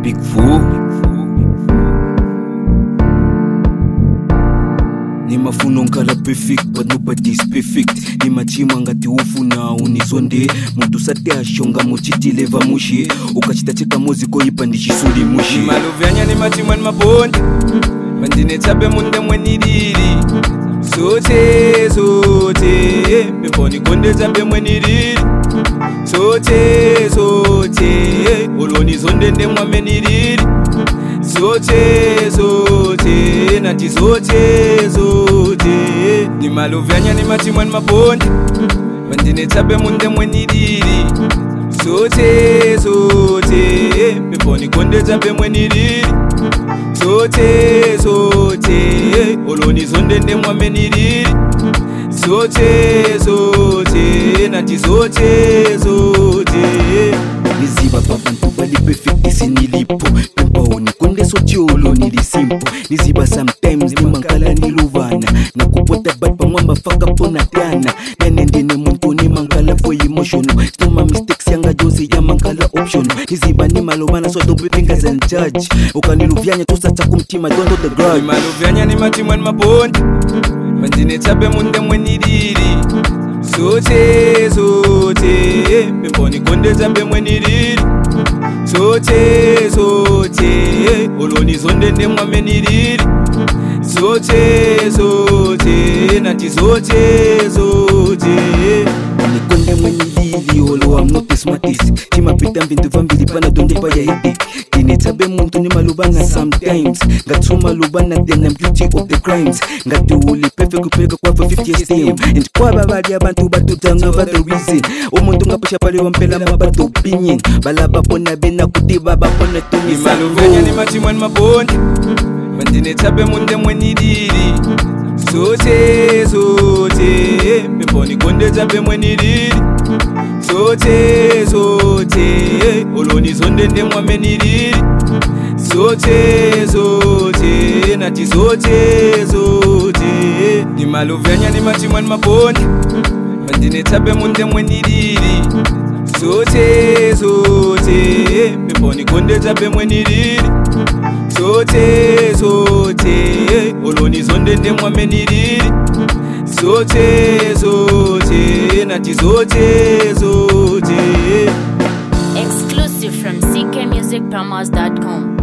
Big Four. Ni mafuno nkala perfect, but nobody's perfect. Ni machima ngati ufuna unizonde. Muntu sate ashonga muchitile vamushi. Ukachita cheka muziko ipandishisuli mushi. Ni maluvyanya ni machima ni mabonde. Mandine chape munde mweniriri. Sote, sote. Peponi konde chape mweniriri. Sote, sote. Oloni zonde nde mwameniriri. Sote, sote. Nati sote, sote. Ni maluvyanya ni machimwa ni mabonde. Mandine chape munde mweniriri. Sote, sote. Peponi konde chape mweniriri. Sote, sote. Oloni zonde nde mwameniriri. Sote, sote. Nati sote, sote. Niziba babantu bali perfect isinilipo. Pepa oni konde sochiolo nilisimpo. Niziba sometimes ni mankala niluvana. Na kupota bad mwamba faka pona tiana. Nenendene muntu ni mankala po emotional. Stoma mistakes yanga jozi ya mankala option. Niziba ni malomana so don't be fingers and judge. Ukaniluvyanya tosa chakumtima don't hold the grudge. Ni maluvyanya ni machimwa ni mabonde. Mandine chape munde mweniriri. Sote, sote. Peponi konde chape mweniriri. Sote, sote. Oloni zonde nde mwameniriri. Sote, sote. Nati sote, sote. Nikonde mwenilili olo I'm not the smartest. Chima pita mbintu vambili pana donde pa ya hidi. Kine chabe muntu ni malubana sometimes. Ngatu malubana then I'm guilty of the crimes. Ngatu uli perfect kupeka kwa for 50 years time. And kwa babali abantu batu down over the reason. Omuntu ngapusha pale wampela mabatu opinion. Balaba pona bena kutiba bapona tumi. Ni maluvyanya ni machimwa ni mabonde. Mandine chape munde mweniriri. Sote, sote. Peponi konde chape mweniriri. Sote, sote. Oloni zonde nde mwameniriri. Sote, sote. Nati sote, sote. Ni maluvyanya ni machimwa ni mabonde. Mandine chape munde mweniriri. Sote, sote. Peponi konde chape mweniriri. Sote, sote. Oloni zonde nde mwameniriri. Sote, sote. Nati sote, sote. Exclusive from ckmusicpromos.com.